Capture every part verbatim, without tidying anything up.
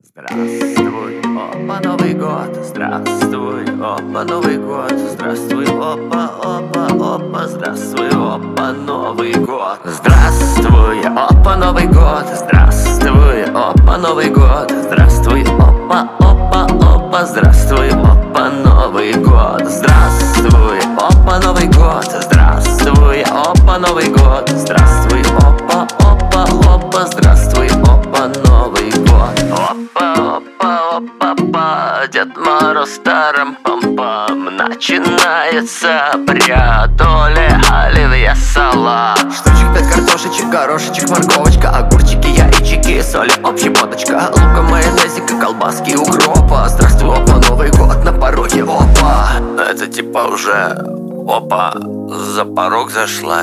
Здравствуй, опа, Новый год. Здравствуй, опа, Новый год. Здравствуй, опа, опа, опа. Здравствуй, опа, Новый год. Здравствуй, опа, Новый год. Здравствуй, опа, Новый год. Здравствуй, опа, опа, опа. Здравствуй, опа, Новый год. Здравствуй, опа, Новый год. Здравствуй, опа, Новый год. Здравствуй, опа, опа, опа. Здравствуй, опа, Новый год. Опа, опа, опа, опа, Дед Мороз тарам-пам-пам. Начинается обряд, оля, оливье, салат. Штучек пять картошечек, горошечек, морковочка, огурчики, яички, соли, общепоточка, лука, майонезика, колбаски, укропа. Здравствуй, опа, Новый год на пороге, опа. Это типа уже, опа, за порог зашла.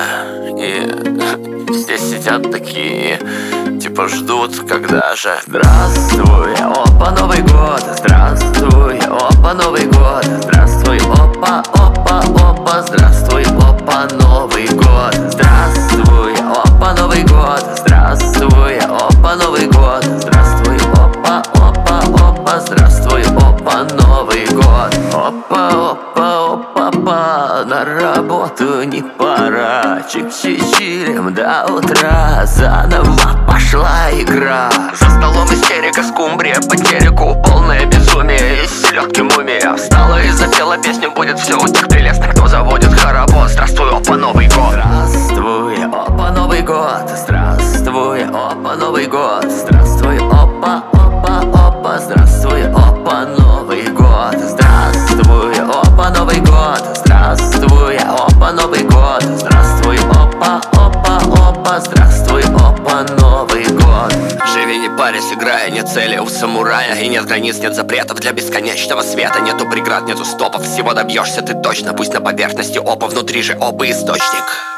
И здесь сидят такие, типа ждут, когда же. Здравствуй, опа, Новый год. Здравствуй, опа, Новый год. Здравствуй, опа, опа, опа. Здравствуй, опа, Новый год. Здравствуй, опа, Новый год. Здравствуй, опа, Новый год. Здравствуй, опа, опа, опа. Здравствуй, опа, Новый год. Опа, опа, опа, опа. На работу не пора. Чик-чичирим до утра. Заново пошла игра. За столом истерика, скумбрия по телеку. Полное безумие, из селедки мумия. Встала и запела песню, будет все у тех прелестных, кто заводит хоровод. Здравствуй, опа, Новый год. Здравствуй, опа, Новый год. Здравствуй, опа, Новый год. Здравствуй, опа, опа, опа. Здравствуй, опа, Новый год. Здравствуй, опа, Новый год. Здравствуй, опа, Новый год. Здравствуй, опа, опа, опа. Здравствуй, опа, Новый год. Живи, не парясь, играя, нет цели у самурая. И нет границ, нет запретов для бесконечного света. Нету преград, нету стопов, всего добьешься ты точно. Пусть на поверхности опа, внутри же опа источник.